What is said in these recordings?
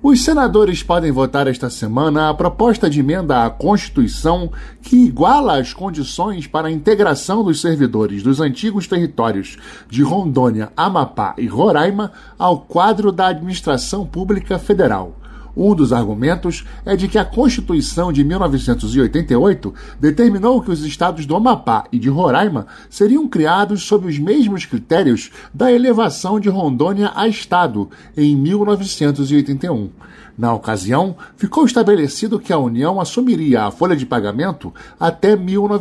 Os senadores podem votar esta semana a proposta de emenda à Constituição que iguala as condições para a integração dos servidores dos antigos territórios de Rondônia, Amapá e Roraima ao quadro da administração pública federal. Um dos argumentos é de que a Constituição de 1988 determinou que os estados do Amapá e de Roraima seriam criados sob os mesmos critérios da elevação de Rondônia a estado em 1981. Na ocasião, ficou estabelecido que a União assumiria a folha de pagamento até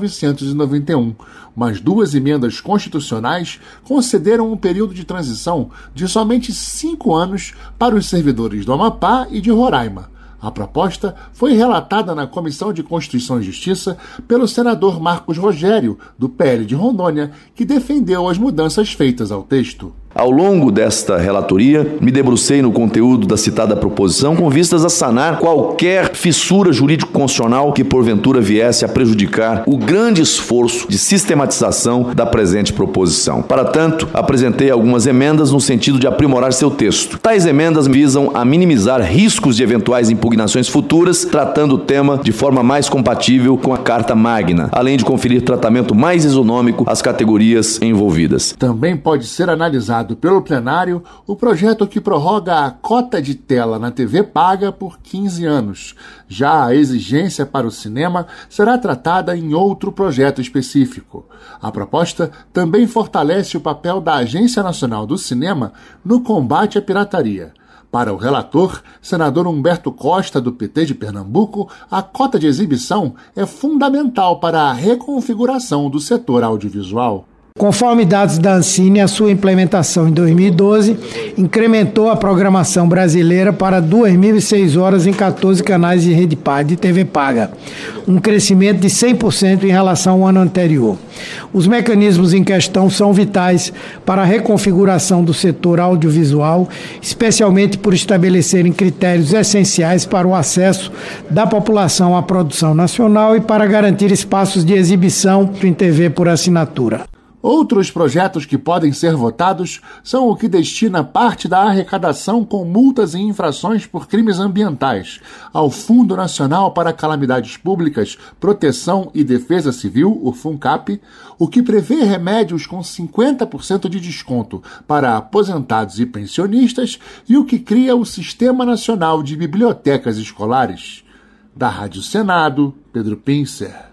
1991, mas duas emendas constitucionais concederam um período de transição de somente 5 anos para os servidores do Amapá e de Roraima. A proposta foi relatada na Comissão de Constituição e Justiça pelo senador Marcos Rogério, do PL de Rondônia, que defendeu as mudanças feitas ao texto. Ao longo desta relatoria, me debrucei no conteúdo da citada proposição com vistas a sanar qualquer fissura jurídico-constitucional que porventura viesse a prejudicar o grande esforço de sistematização da presente proposição. Para tanto, apresentei algumas emendas no sentido de aprimorar seu texto. Tais emendas visam a minimizar riscos de eventuais impugnações futuras, tratando o tema de forma mais compatível com a Carta Magna, além de conferir tratamento mais isonômico às categorias envolvidas. Também pode ser analisado pelo plenário o projeto que prorroga a cota de tela na TV paga por 15 anos. Já a exigência para o cinema será tratada em outro projeto específico. A proposta também fortalece o papel da Agência Nacional do Cinema no combate à pirataria. Para o relator, senador Humberto Costa, do PT de Pernambuco, a cota de exibição é fundamental para a reconfiguração do setor audiovisual. Conforme dados da Ancine, a sua implementação em 2012 incrementou a programação brasileira para 2.006 horas em 14 canais de rede de TV paga, um crescimento de 100% em relação ao ano anterior. Os mecanismos em questão são vitais para a reconfiguração do setor audiovisual, especialmente por estabelecerem critérios essenciais para o acesso da população à produção nacional e para garantir espaços de exibição em TV por assinatura. Outros projetos que podem ser votados são o que destina parte da arrecadação com multas e infrações por crimes ambientais ao Fundo Nacional para Calamidades Públicas, Proteção e Defesa Civil, o FUNCAP, o que prevê remédios com 50% de desconto para aposentados e pensionistas e o que cria o Sistema Nacional de Bibliotecas Escolares. Da Rádio Senado, Pedro Pincer.